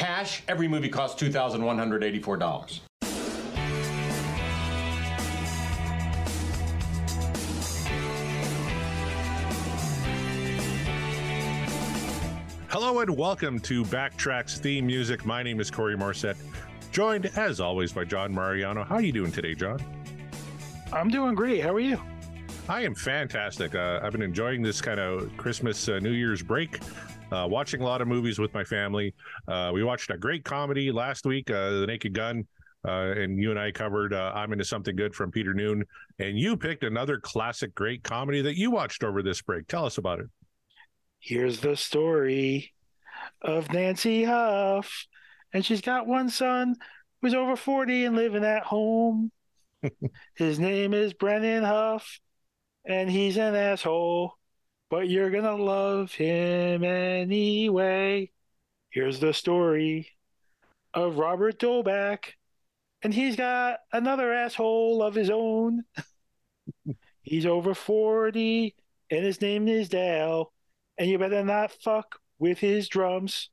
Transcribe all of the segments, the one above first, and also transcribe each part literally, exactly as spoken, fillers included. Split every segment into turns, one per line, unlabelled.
cash, every movie costs two thousand one hundred eighty-four dollars.
Hello and welcome to Backtrack's theme music. My name is Corey Morissette, joined as always by John Mariano. How are you doing today, John?
I'm doing great. How are you?
I am fantastic. Uh, I've been enjoying this kind of Christmas, uh, New Year's break, uh, watching a lot of movies with my family. Uh, we watched a great comedy last week, uh, The Naked Gun, uh, and you and I covered uh, I'm Into Something Good from Peter Noon, and you picked another classic great comedy that you watched over this break. Tell us about it.
Here's the story of Nancy Huff, and she's got one son who's over forty and living at home. His name is Brennan Huff, and he's an asshole, but you're gonna love him anyway. Here's the story of Robert Dolbeck, and he's got another asshole of his own. He's over forty, and his name is Dale. And you better not fuck with his drums.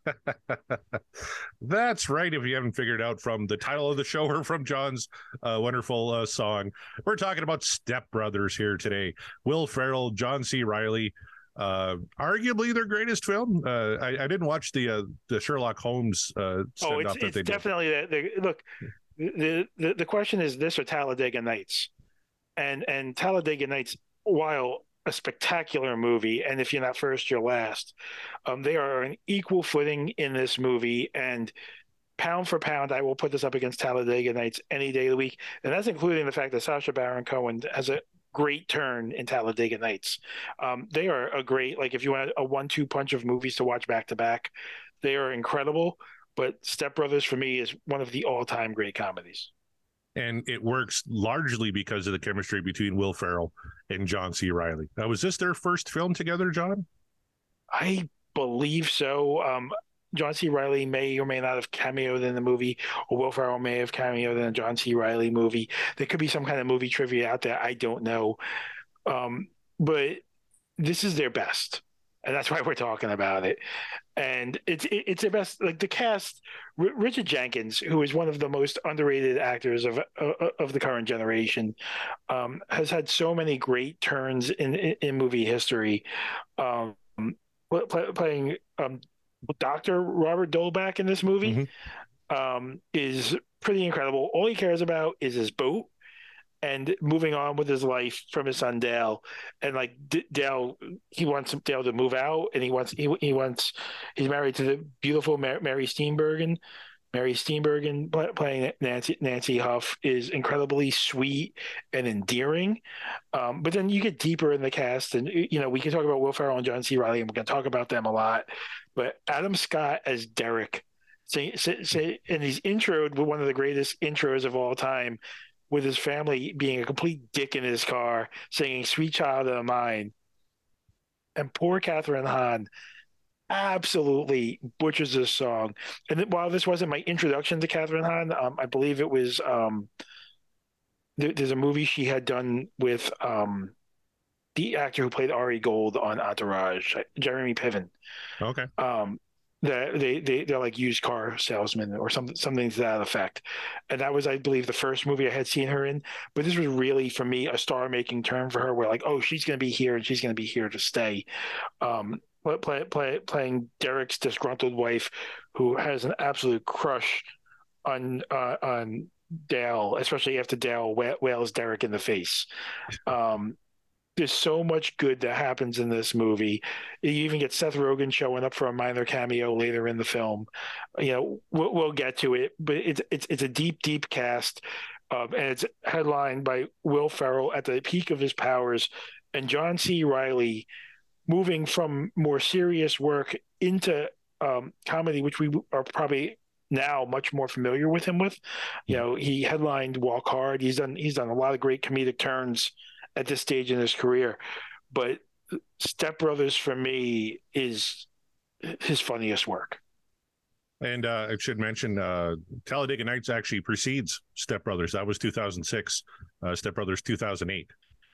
That's right. If you haven't figured out from the title of the show or from John's uh, wonderful uh, song, we're talking about Step Brothers here today. Will Ferrell, John C. Reilly, uh, arguably their greatest film. Uh, I, I didn't watch the uh, the Sherlock Holmes uh,
oh, it's,
that
it's
they
definitely
did.
The, the, look. The, the the question is this or Talladega Nights, and and Talladega Nights, while a spectacular movie, and if you're not first, you're last. Um, they are on equal footing in this movie, and pound for pound, I will put this up against Talladega Nights any day of the week, and that's including the fact that Sacha Baron Cohen has a great turn in Talladega Nights. Um, they are a great, like if you want a one two punch of movies to watch back to back, they are incredible, but Step Brothers for me is one of the all-time great comedies.
And it works largely because of the chemistry between Will Ferrell and John C. Reilly. Now, was this their first film together, John?
I believe so. Um, John C. Reilly may or may not have cameoed in the movie, or Will Ferrell may have cameoed in a John C. Reilly movie. There could be some kind of movie trivia out there. I don't know. Um, but this is their best. And that's why we're talking about it. And it's it, it's their best. Like the cast, R- Richard Jenkins, who is one of the most underrated actors of uh, of the current generation, um, has had so many great turns in in, in movie history. Um, play, playing um, Doctor Robert Dolbeck in this movie mm-hmm. um, is pretty incredible. All he cares about is his boat and moving on with his life from his son Dale, and like D- Dale, he wants Dale to move out, and he wants he he wants he's married to the beautiful Mar- Mary Steenburgen. Mary Steenburgen play, playing Nancy Nancy Huff is incredibly sweet and endearing. Um, but then you get deeper in the cast, and you know we can talk about Will Ferrell and John C. Reilly, and we're going to talk about them a lot. But Adam Scott as Derek, say, say, say, and he's introed with one of the greatest intros of all time, with his family being a complete dick in his car, singing Sweet Child of Mine. And poor Catherine Hahn absolutely butchers this song. And th- while this wasn't my introduction to Catherine Hahn, um, I believe it was um, th- there's a movie she had done with um, the actor who played Ari Gold on Entourage, Jeremy Piven.
Okay.
Um, that they, they, they're like used car salesmen or something, something to that effect. And that was, I believe, the first movie I had seen her in. But this was really, for me, a star-making turn for her where, like, oh, she's going to be here and she's going to be here to stay. Um, play, play, playing Derek's disgruntled wife who has an absolute crush on uh, on Dale, especially after Dale wails Derek in the face. Um There's so much good that happens in this movie. You even get Seth Rogen showing up for a minor cameo later in the film. You know, we'll, we'll get to it, but it's it's it's a deep, deep cast, um, and it's headlined by Will Ferrell at the peak of his powers, and John C. Reilly moving from more serious work into um, comedy, which we are probably now much more familiar with him with. You know, he headlined Walk Hard. He's done he's done a lot of great comedic turns at this stage in his career, but Step Brothers for me is his funniest work.
And uh, I should mention uh, Talladega Nights actually precedes Step Brothers. That was two thousand six. Uh, Step Brothers two thousand eight.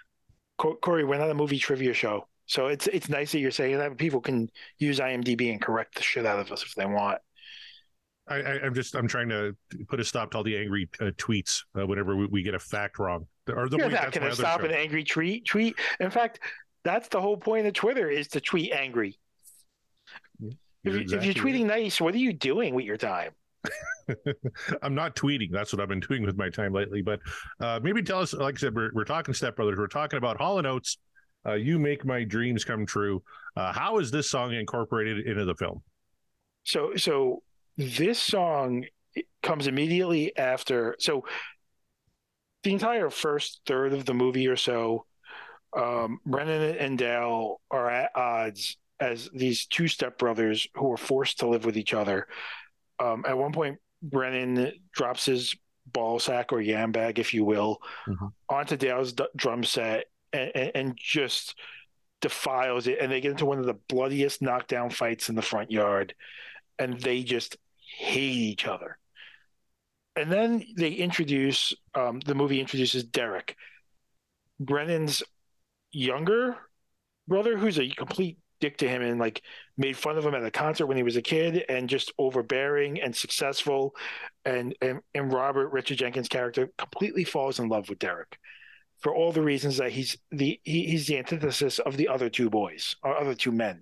Corey, we're not a movie trivia show, so it's it's nice that you're saying that. People can use IMDb and correct the shit out of us if they want.
I, I, I'm just I'm trying to put a stop to all the angry uh, tweets uh, whenever we, we get a fact wrong. Or the
You're
wait,
not
that's
going
my
to
other
stop
show.
an angry tweet. Tweet. In fact, that's the whole point of Twitter is to tweet angry.
You're
If, you,
exactly
if you're tweeting nice, what are you doing with your time?
right. I'm not tweeting. That's what I've been doing with my time lately. But uh, maybe tell us, like I said, we're, we're talking Step Brothers. We're talking about Hall and Oates. Uh, you make my dreams come true. Uh, how is this song incorporated into the film?
So, so this song comes immediately after. So, the entire first third of the movie or so, um, Brennan and Dale are at odds as these two stepbrothers who are forced to live with each other. Um, at one point, Brennan drops his ball sack or yam bag, if you will, mm-hmm. onto Dale's d- drum set and, and, and just defiles it. And they get into one of the bloodiest knockdown fights in the front yard. And they just hate each other. And then they introduce, um, the movie introduces Derek, Brennan's younger brother, who's a complete dick to him and like made fun of him at a concert when he was a kid and just overbearing and successful. And, and, and Robert, Richard Jenkins' character, completely falls in love with Derek for all the reasons that he's the, he, he's the antithesis of the other two boys or other two men.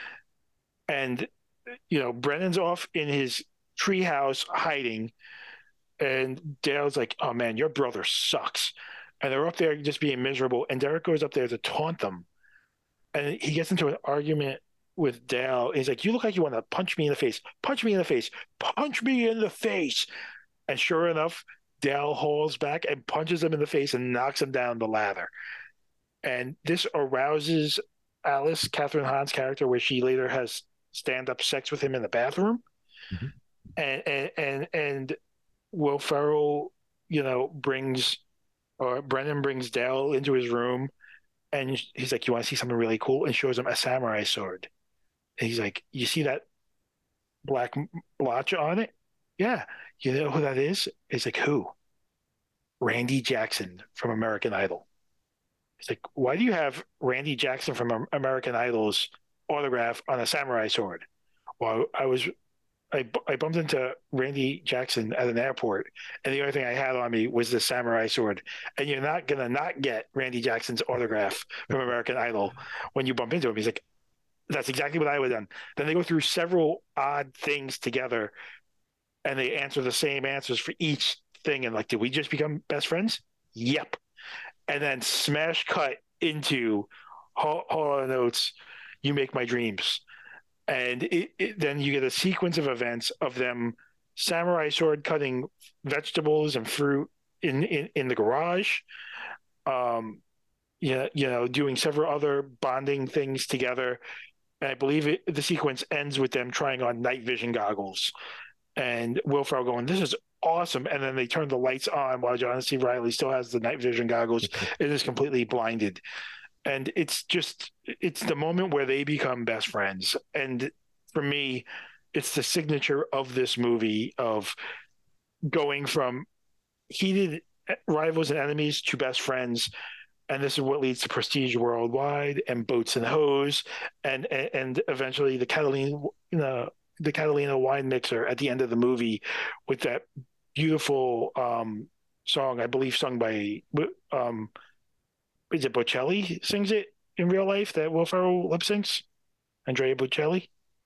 And, you know, Brennan's off in his treehouse hiding. And Dale's like, oh, man, your brother sucks. And they're up there just being miserable. And Derek goes up there to taunt them. And he gets into an argument with Dale. He's like, you look like you want to punch me in the face. Punch me in the face. Punch me in the face. And sure enough, Dale hauls back and punches him in the face and knocks him down the ladder. And this arouses Alice, Catherine Hahn's character, where she later has stand-up sex with him in the bathroom. Mm-hmm. And, and, and, and, Will Ferrell, you know, brings, or Brennan brings Dale into his room and he's like, you want to see something really cool? And shows him a samurai sword. And he's like, you see that black blotch on it? Yeah. You know who that is? He's like, who? Randy Jackson from American Idol. He's like, why do you have Randy Jackson from American Idol's autograph on a samurai sword? Well, I was... I, I bumped into Randy Jackson at an airport, and the only thing I had on me was the samurai sword. And you're not going to not get Randy Jackson's autograph from American Idol when you bump into him. He's like, that's exactly what I would have done. Then they go through several odd things together, and they answer the same answers for each thing. And like, did we just become best friends? Yep. And then smash cut into Hall and Oates, You Make My Dreams. And it, it, then you get a sequence of events of them samurai sword cutting vegetables and fruit in, in, in the garage, um, you know, you know, doing several other bonding things together. And I believe it, the sequence ends with them trying on night vision goggles. And Will Ferrell going, this is awesome. And then they turn the lights on while John C. Reilly still has the night vision goggles and is completely blinded. And it's just, it's the moment where they become best friends. And for me, it's the signature of this movie of going from heated rivals and enemies to best friends. And this is what leads to Prestige Worldwide and Boats and Hose and, and, and eventually the Catalina, you know, the Catalina wine mixer at the end of the movie with that beautiful um, song, I believe sung by, um, is it Bocelli sings it in real life that Will Ferrell lip syncs? Andrea Bocelli?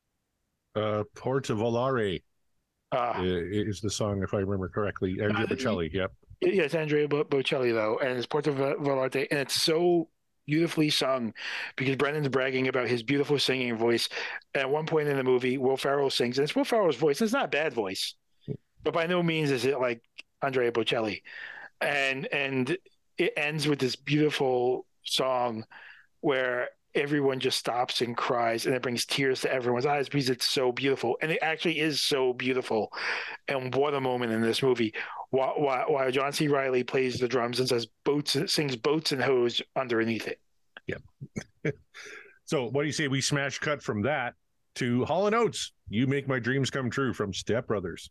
Uh, Porta Volare
uh,
is the song, if I remember correctly. Andrea uh, Bocelli, yep.
Yes, Andrea Bo- Bocelli, though. And it's Porta Volare. And it's so beautifully sung because Brennan's bragging about his beautiful singing voice. And at one point in the movie, Will Ferrell sings, and it's Will Ferrell's voice. And it's not a bad voice, but by no means is it like Andrea Bocelli. And, and, it ends with this beautiful song where everyone just stops and cries, and it brings tears to everyone's eyes because it's so beautiful. And it actually is so beautiful. And what a moment in this movie. While, while, while John C. Reilly plays the drums and says boats, sings Boats and Hose underneath it.
Yep. So what do you say we smash cut from that to Hall and Oates, You Make My Dreams Come True from Step Brothers?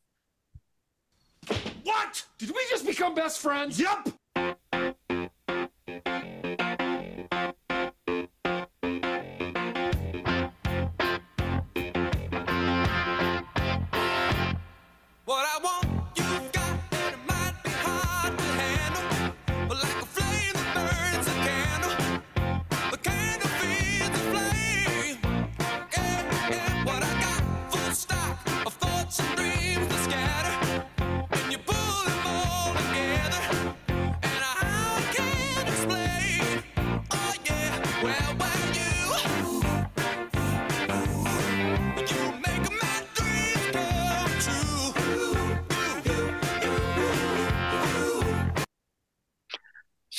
What? Did we just become best friends? Yep.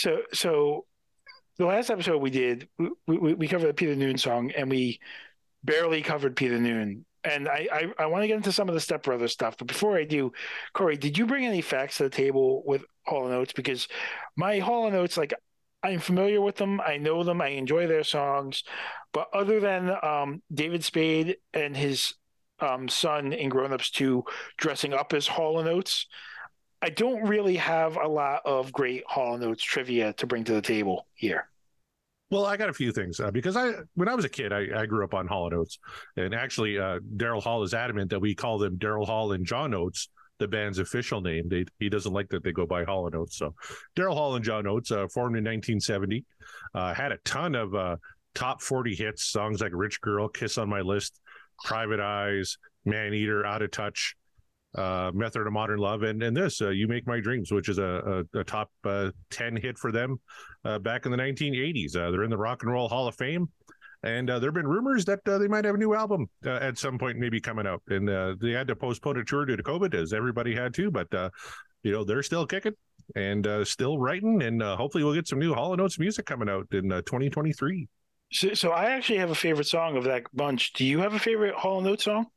So so the last episode we did, we, we, we covered the Peter Noon song, and we barely covered Peter Noon. And I, I, I want to get into some of the Step Brothers stuff. But before I do, Corey, did you bring any facts to the table with Hall and Oates? Because my Hall and Oates, like, I'm familiar with them. I know them. I enjoy their songs. But other than um, David Spade and his um, son in Grown Ups two dressing up as Hall and Oates, I don't really have a lot of great Hall and Oates trivia to bring to the table here.
Well, I got a few things uh, because I, when I was a kid, I, I grew up on Hall and Oates, and actually, uh, Daryl Hall is adamant that we call them Daryl Hall and John Oates, the band's official name. They, he doesn't like that they go by Hall and Oates. So, Daryl Hall and John Oates, uh, formed in nineteen seventy, uh, had a ton of uh, top forty hits, songs like "Rich Girl," "Kiss on My List," "Private Eyes," "Man Eater," "Out of Touch," uh, "Method of Modern Love," and and this uh, "You Make My Dreams," which is a, a, a top uh, ten hit for them uh, back in the nineteen eighties. Uh, they're in the Rock and Roll Hall of Fame, and uh, there have been rumors that uh, they might have a new album uh, at some point, maybe coming out. And uh, they had to postpone a tour due to COVID, as everybody had to. But uh, you know, they're still kicking and uh, still writing, and uh, hopefully we'll get some new Hall and Oates music coming out in uh, twenty twenty-three.
So, so I actually have a favorite song of that bunch. Do you have a favorite Hall and Oates song?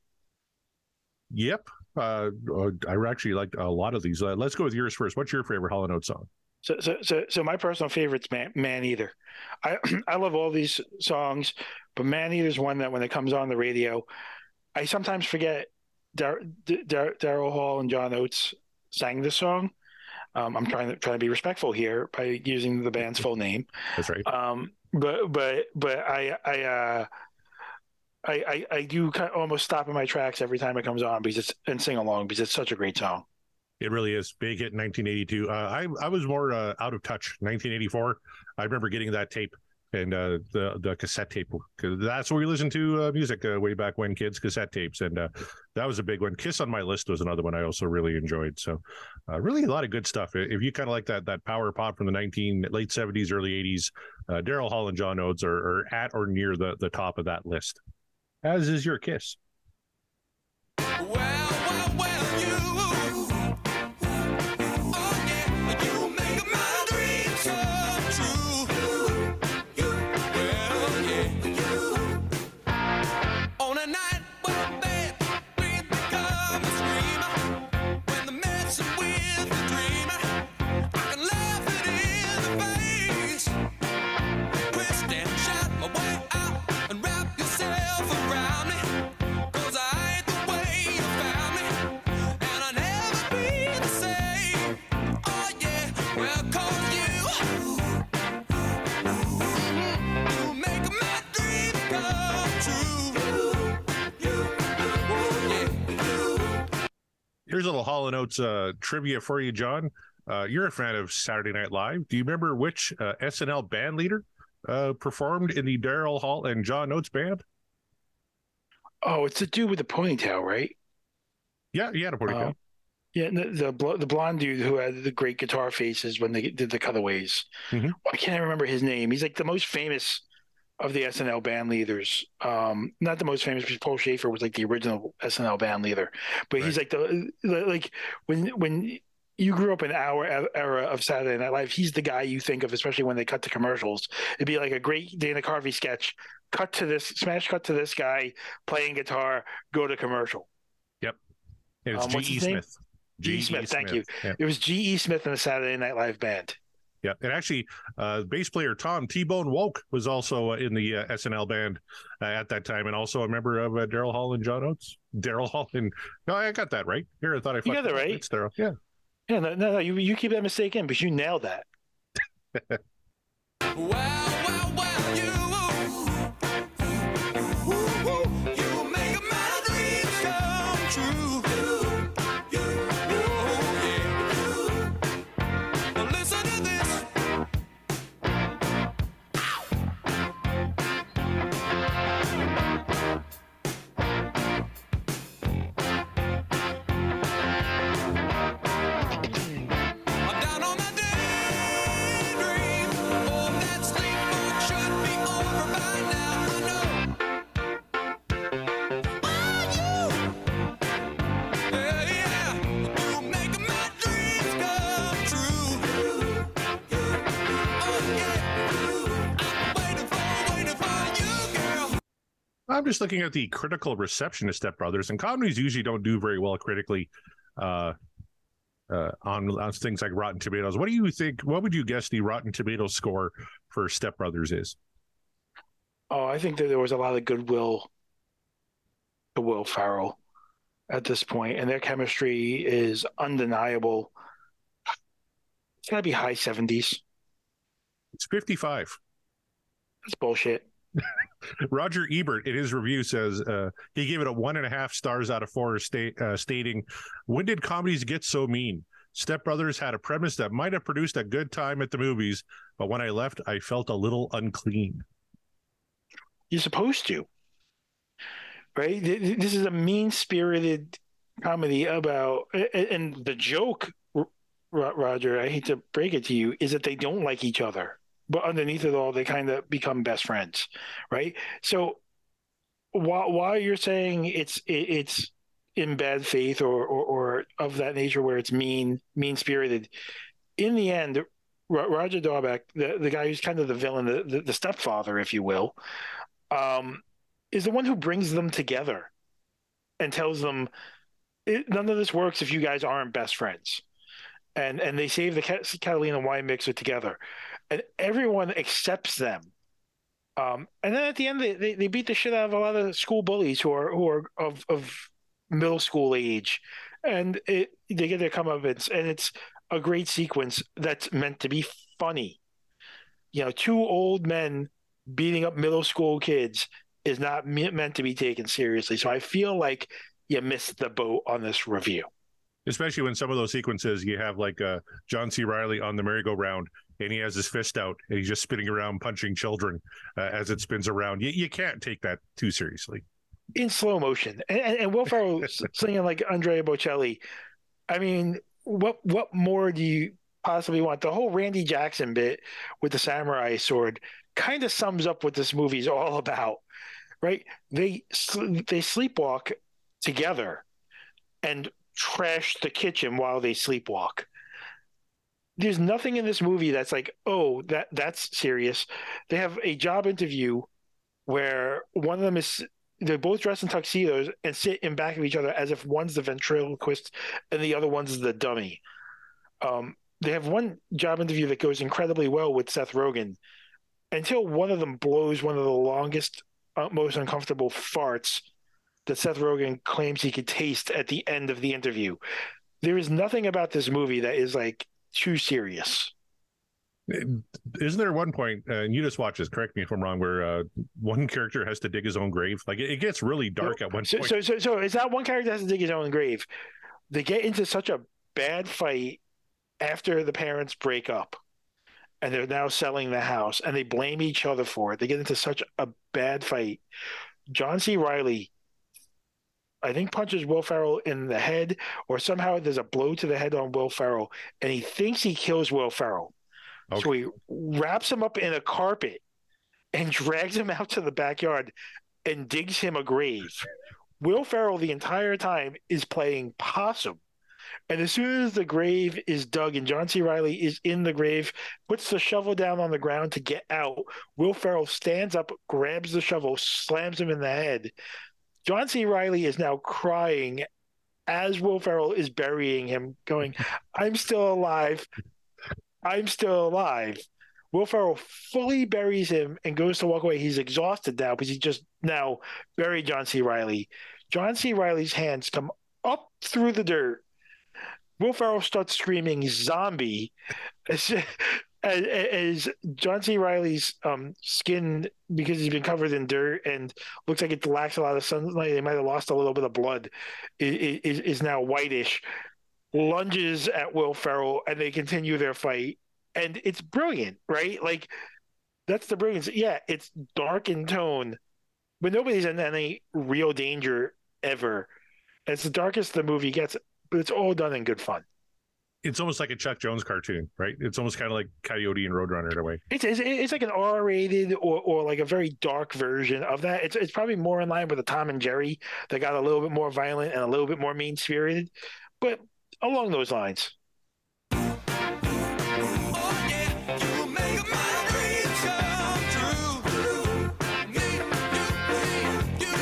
Yep. Uh, I actually liked a lot of these. Uh, let's go with yours first. What's your favorite Hall and Oates song?
So, so, so, so my personal favorite's Man, Man Eater. I, I love all these songs, but Man Eater is one that when it comes on the radio, I sometimes forget Dar, Dar, Daryl Hall and John Oates sang this song. Um, I'm trying to trying to be respectful here by using the band's full name.
That's right.
Um, but but but I I. Uh, I, I, I do kind of almost stop in my tracks every time it comes on because it's and sing along because it's such a great song.
It really is. Big hit in nineteen eighty-two. Uh, I I was more uh, Out of Touch. nineteen eighty-four. I remember getting that tape and uh, the the cassette tape, because that's where we listened to uh, music uh, way back when, kids, cassette tapes, and uh, that was a big one. Kiss on My List was another one I also really enjoyed. So uh, really a lot of good stuff. If you kind of like that that power pop from the nineteen late seventies, early eighties, uh, Daryl Hall and John Oates are, are at or near the the top of that list. As is your Kiss.
Well, well, well, you, oh yeah, you make my dreams come true. You, well, yeah, you. On a night when bed we become a screamer, when the messing with the dreamer, I can laugh it in the face, twist and shout my way out and wrap yourself around me.
Here's a little Hall and Oates uh, trivia for you, John. Uh, you're a fan of Saturday Night Live. Do you remember which uh, S N L band leader uh, performed in the Daryl Hall and John Oates band?
Oh, it's the dude with the ponytail, right?
Yeah, he had a ponytail.
Um, yeah, the the, bl- the blonde dude who had the great guitar faces when they did the cutaways.
Mm-hmm.
I can't remember his name. He's like the most famous of the S N L band leaders. Um, not the most famous because Paul Schaefer was like the original S N L band leader, but right. He's like the like when when you grew up in our era of Saturday Night Live, he's the guy you think of, especially when they cut to commercials. It'd be like a great Dana Carvey sketch. Cut to this, smash cut to this guy playing guitar. Go to commercial.
Yep, and it's
um,
G E. Smith.
G E. Smith, thank you.
Yep.
It was G E. Smith in the Saturday Night Live band.
Yeah, and actually, uh, bass player Tom T-Bone Woke was also uh, in the uh, S N L band uh, at that time, and also a member of uh, Daryl Hall and John Oates. Daryl Hall and no, I got that right. Here, I thought I
you got that right.
It's Daryl. Yeah,
yeah. No, no, no, you you keep that mistake in, but you nailed that.
Well, well, well, you. You make my dreams come true.
I'm just looking at the critical reception of Step Brothers, and comedies usually don't do very well critically uh, uh, on, on things like Rotten Tomatoes. What do you think? What would you guess the Rotten Tomatoes score for Step Brothers is?
Oh, I think that there was a lot of goodwill to Will Ferrell at this point, and their chemistry is undeniable. It's got to be high seventies.
It's fifty-five.
That's bullshit.
Roger Ebert, in his review, says uh, he gave it a one and a half stars out of four, state, uh, stating, "When did comedies get so mean? Step Brothers had a premise that might have produced a good time at the movies, but when I left, I felt a little unclean."
You're supposed to, right? This is a mean-spirited comedy about, and the joke, Roger, I hate to break it to you, is that they don't like each other. But underneath it all, they kind of become best friends, right? So while while you're saying it's it's in bad faith or, or or of that nature where it's mean mean spirited, in the end, Roger Dahlbeck, the the guy who's kind of the villain, the, the, the stepfather, if you will, um, is the one who brings them together and tells them none of this works if you guys aren't best friends, and and they save the Catalina wine mixer together. And everyone accepts them. Um, and then at the end, they, they, they beat the shit out of a lot of school bullies who are who are of, of middle school age. And it, they get their comeuppance. And it's a great sequence that's meant to be funny. You know, two old men beating up middle school kids is not me- meant to be taken seriously. So I feel like you missed the boat on this review.
Especially when some of those sequences, you have like uh, John C. Reilly on the merry-go-round, and he has his fist out, and he's just spinning around, punching children uh, as it spins around. You, you can't take that too seriously.
In slow motion. And, and, and Will Ferrell singing like Andrea Bocelli. I mean, what what more do you possibly want? The whole Randy Jackson bit with the samurai sword kind of sums up what this movie's all about, right? They they sleepwalk together and trash the kitchen while they sleepwalk. There's nothing in this movie that's like, oh, that that's serious. They have a job interview where one of them is, they're both dressed in tuxedos and sit in back of each other as if one's the ventriloquist and the other one's the dummy. Um, they have one job interview that goes incredibly well with Seth Rogen until one of them blows one of the longest, uh, most uncomfortable farts that Seth Rogen claims he could taste at the end of the interview. There is nothing about this movie that is like too serious.
Isn't there one point, uh, and you just watch this, correct me if I'm wrong, where uh, one character has to dig his own grave? Like it, it gets really dark
so,
at one
so,
point.
So, so, so it's not one character has to dig his own grave. They get into such a bad fight after the parents break up, and they're now selling the house, and they blame each other for it. They get into such a bad fight. John C. Reilly, I think, punches Will Ferrell in the head, or somehow there's a blow to the head on Will Ferrell, and he thinks he kills Will Ferrell. Okay. So he wraps him up in a carpet and drags him out to the backyard and digs him a grave. Will Ferrell the entire time is playing possum. And as soon as the grave is dug and John C. Reilly is in the grave, puts the shovel down on the ground to get out, Will Ferrell stands up, grabs the shovel, slams him in the head. John C. Reilly is now crying as Will Ferrell is burying him, going, I'm still alive. I'm still alive. Will Ferrell fully buries him and goes to walk away. He's exhausted now because he just now buried John C. Reilly. John C. Reilly's hands come up through the dirt. Will Ferrell starts screaming zombie as, as, as John C. Reilly's um, skin, because he's been covered in dirt and looks like it lacks a lot of sunlight, they might have lost a little bit of blood, is, is now whitish, lunges at Will Ferrell, and they continue their fight. And it's brilliant, right? Like, that's the brilliance. Yeah, it's dark in tone, but nobody's in any real danger ever. It's the darkest the movie gets, but it's all done in good fun.
It's almost like a Chuck Jones cartoon, right? It's almost kind of like Coyote and Roadrunner in a way.
It's it's, it's like an R-rated or, or like a very dark version of that. It's it's probably more in line with a Tom and Jerry that got a little bit more violent and a little bit more mean-spirited, but along those lines.
You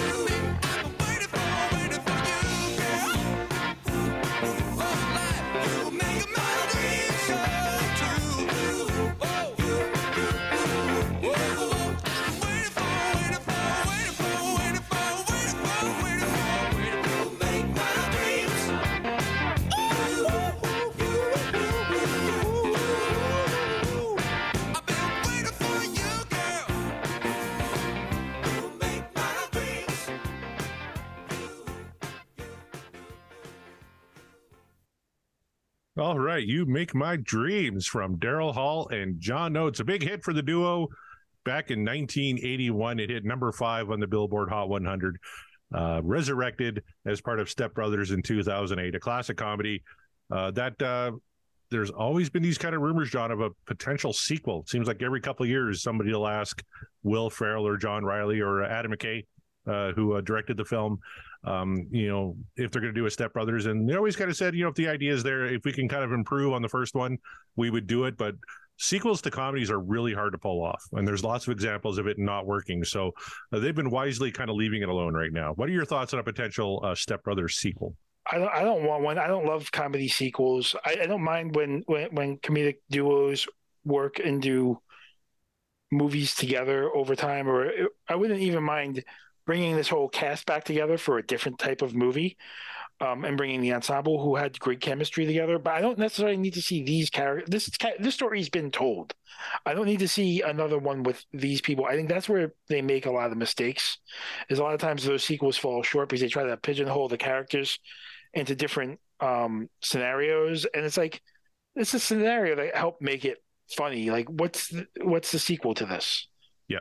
All right, You Make My Dreams from Daryl Hall and John Oates. A big hit for the duo back in nineteen eighty-one. It hit number five on the Billboard Hot one hundred. Uh, resurrected as part of Step Brothers in two thousand eight, a classic comedy uh, that uh, there's always been these kind of rumors, John, of a potential sequel. It seems like every couple of years somebody will ask Will Ferrell or John Riley or Adam McKay, uh, who uh, directed the film, um, you know, if they're going to do a Step Brothers. And they always kind of said, you know, if the idea is there, if we can kind of improve on the first one, we would do it. But sequels to comedies are really hard to pull off, and there's lots of examples of it not working. So uh, they've been wisely kind of leaving it alone right now. What are your thoughts on a potential uh, Step Brothers sequel?
I don't. I don't want one. I don't love comedy sequels. I, I don't mind when, when when comedic duos work and do movies together over time. Or I wouldn't even mind bringing this whole cast back together for a different type of movie, um, and bringing the ensemble who had great chemistry together. But I don't necessarily need to see these characters. This this story's been told. I don't need to see another one with these people. I think that's where they make a lot of mistakes. Is a lot of times those sequels fall short because they try to pigeonhole the characters into different um, scenarios, and it's like it's a scenario that helped make it funny. Like, what's the, what's the sequel to this?
Yeah.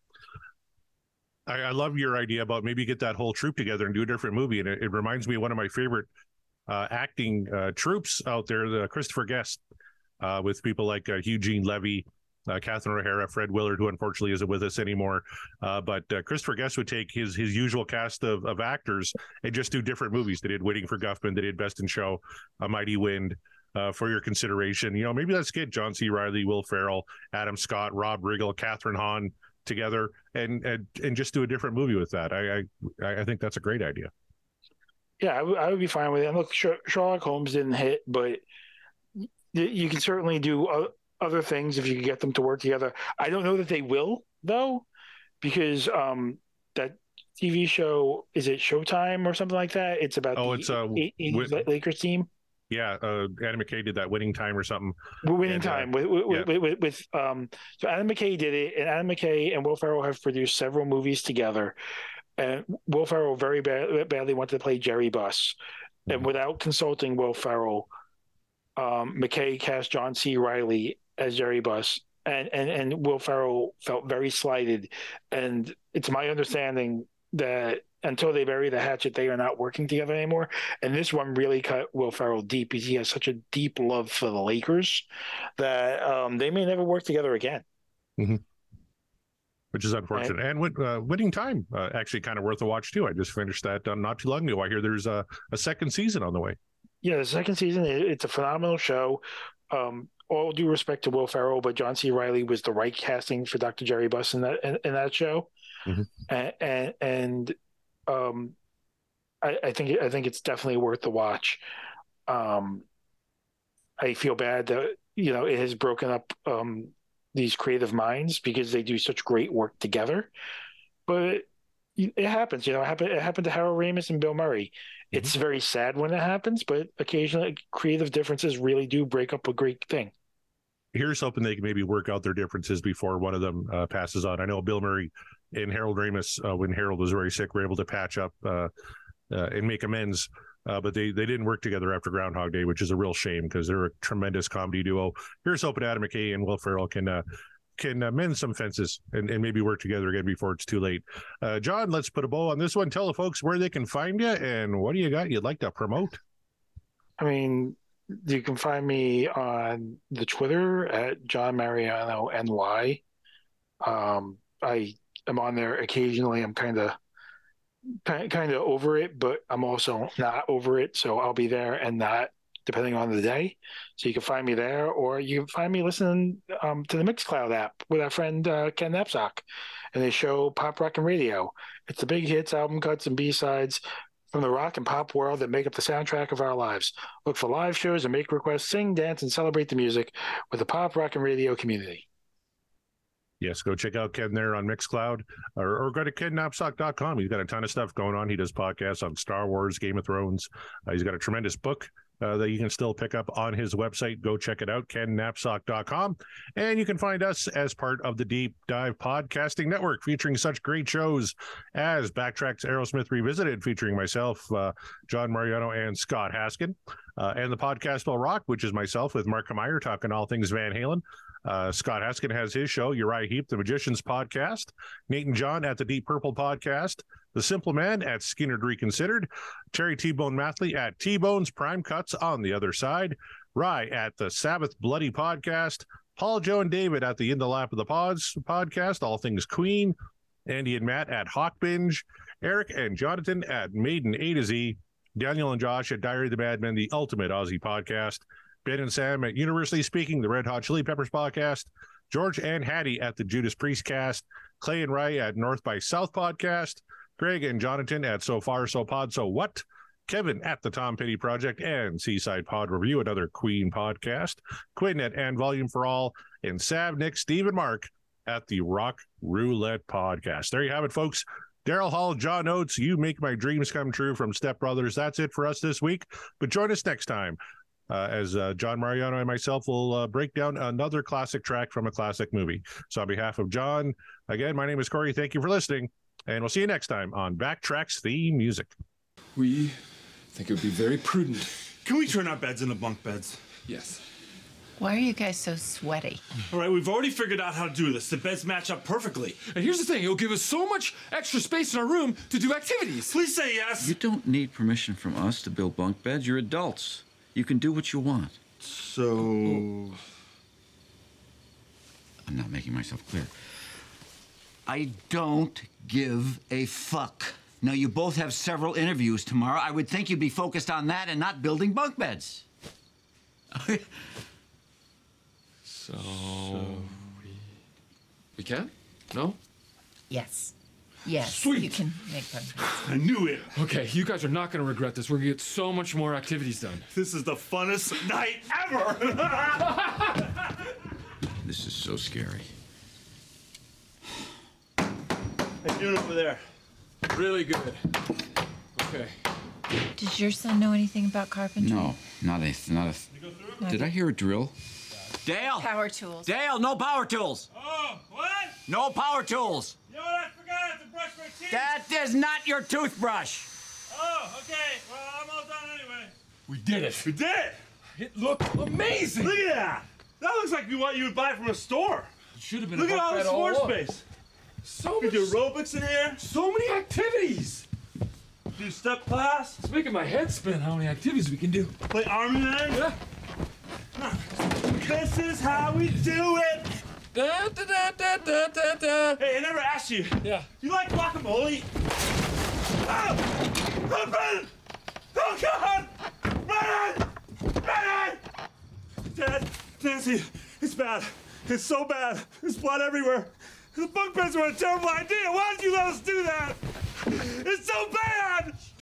I, I love your idea about maybe get that whole troupe together and do a different movie. And it, it reminds me of one of my favorite uh, acting uh, troupes out there, the Christopher Guest, uh, with people like uh, Eugene Levy, uh, Catherine O'Hara, Fred Willard, who unfortunately isn't with us anymore. Uh, but uh, Christopher Guest would take his his usual cast of, of actors and just do different movies. They did Waiting for Guffman, they did Best in Show, A Mighty Wind. Uh, for your consideration, you know, maybe let's get John C. Reilly, Will Ferrell, Adam Scott, Rob Riggle, Catherine Hahn together, and and and just do a different movie with that. I I, I think that's a great idea.
Yeah, I, w- I would be fine with it. And look, Sherlock Holmes didn't hit, but you can certainly do other things if you can get them to work together. I don't know that they will, though, because um, that T V show, is it Showtime or something like that? It's about
oh,
the
it's uh,
eighties
with,
Lakers team.
Yeah, uh, Adam McKay did that Winning Time or something.
Winning
and,
Time
uh,
with with,
yeah.
with, with, with um. So Adam McKay did it, and Adam McKay and Will Ferrell have produced several movies together. And Will Ferrell very bad, badly wanted to play Jerry Buss, mm-hmm. and without consulting Will Ferrell, um, McKay cast John C. Reilly as Jerry Buss, and, and and Will Ferrell felt very slighted. And it's my understanding that until they bury the hatchet, they are not working together anymore. And this one really cut Will Ferrell deep because he has such a deep love for the Lakers that um, they may never work together again.
Mm-hmm. Which is unfortunate. Right. And uh, Winning Time, uh, actually kind of worth a watch, too. I just finished that uh, not too long ago. I hear there's a, a second season on the way.
Yeah, the second season, it's a phenomenal show. Um, all due respect to Will Ferrell, but John C. Reilly was the right casting for Doctor Jerry Buss in that in, in that show. Mm-hmm. And, and, and um, I, I think I think it's definitely worth the watch. Um, I feel bad that, you know, it has broken up um, these creative minds because they do such great work together, but it, it happens. You know, it happened. It happened to Harold Ramis and Bill Murray. Mm-hmm. It's very sad when it happens, but occasionally creative differences really do break up a great thing.
Here's hoping they can maybe work out their differences before one of them uh, passes on. I know Bill Murray and Harold Ramis, uh, when Harold was very sick, were able to patch up uh, uh, and make amends. Uh, but they, they didn't work together after Groundhog Day, which is a real shame because they're a tremendous comedy duo. Here's hoping Adam McKay and Will Ferrell can uh, can uh, mend some fences and, and maybe work together again before it's too late. Uh, John, let's put a bow on this one. Tell the folks where they can find you and what do you got you'd like to promote?
I mean, you can find me on the Twitter at John Mariano N Y. Um, I am on there occasionally. I'm kind of kind of over it, but I'm also not over it. So I'll be there and not, depending on the day. So you can find me there, or you can find me listening um, to the Mixcloud app with our friend uh, Ken Napzok, and they show Pop Rock and Radio. It's the big hits, album cuts, and B-sides from the rock and pop world that make up the soundtrack of our lives. Look for live shows and make requests, sing, dance, and celebrate the music with the Pop Rock and Radio community.
Yes, go check out Ken there on Mixcloud, or, or go to ken napzok dot com. He's got a ton of stuff going on. He does podcasts on Star Wars, Game of Thrones. Uh, he's got a tremendous book uh, that you can still pick up on his website. Go check it out, ken napzok dot com. And you can find us as part of the Deep Dive Podcasting Network, featuring such great shows as Backtracks Aerosmith Revisited, featuring myself, uh, John Mariano, and Scott Haskin. Uh, and the podcast Will Rock, which is myself with Mark Meyer talking all things Van Halen. Uh, Scott Haskin has his show, Uriah Heep, the Magicians Podcast. Nate and John at the Deep Purple Podcast. The Simple Man at Skinner Reconsidered. Terry T-Bone Mathley at T-Bone's Prime Cuts on the Other Side. Rye at the Sabbath Bloody Podcast. Paul, Joe, and David at the In the Lap of the Pods Podcast, all things Queen. Andy and Matt at Hawk Binge. Eric and Jonathan at Maiden A to Z. Daniel and Josh at Diary of the Madmen, the Ultimate Aussie Podcast. Ben and Sam at Universally Speaking, the Red Hot Chili Peppers Podcast. George and Hattie at the Judas Priest Cast. Clay and Ray at North by South Podcast. Greg and Jonathan at So Far, So Pod, So What. Kevin at the Tom Petty Project and Seaside Pod Review, another Queen podcast. Quinn at And Volume for All. And Sav, Nick, Steve, and Mark at the Rock Roulette Podcast. There you have it, folks. Daryl Hall, John Oates, You Make My Dreams Come True from Step Brothers. That's it for us this week. But join us next time uh, as uh, John Mariano and myself will uh, break down another classic track from a classic movie. So on behalf of John, again, my name is Corey. Thank you for listening. And we'll see you next time on Backtracks Theme Music.
We think it would be very prudent.
Can we turn our beds into bunk beds?
Yes.
Why are you guys so sweaty?
All right, we've already figured out how to do this. The beds match up perfectly.
And here's the thing, it'll give us so much extra space in our room to do activities.
Please say yes.
You don't need permission from us to build bunk beds. You're adults. You can do what you want.
So...
I'm not making myself clear. I don't give a fuck. Now, you both have several interviews tomorrow. I would think you'd be focused on that and not building bunk beds.
So, we... we can? No?
Yes. Yes.
Sweet.
You can make fun.
I knew it.
Okay, you guys are not going to regret this. We're going to get so much more activities done.
This is the funnest night ever.
This is so scary.
How you doing over there?
Really good. Okay.
Does your son know anything about carpentry?
No, not a, not a. Did I hear a drill? Dale!
Power tools.
Dale, no power tools!
Oh, what?
No power tools!
You know what? I forgot I have to brush my teeth.
That is not your toothbrush!
Oh, okay. Well, I'm all done anyway.
We did it.
We did it.
It looked amazing.
Look at that. That looks like what you would buy from a store.
It should have been
Look
a
at all
bunk
this
bed
floor
along.
space.
So
You
much,
can do aerobics in here.
so many activities.
Do step class.
It's making my head spin how many activities we can do.
Play Army Man.
Yeah.
This is how we do it.
Da, da, da, da, da, da, da.
Hey, I never asked you.
Yeah.
You like guacamole? Oh! Oh, Ben! Oh, God! Brennan! Brennan! Dad, Nancy, it's bad. It's so bad. There's blood everywhere. The bunk beds were a terrible idea. Why did you let us do that? It's so bad!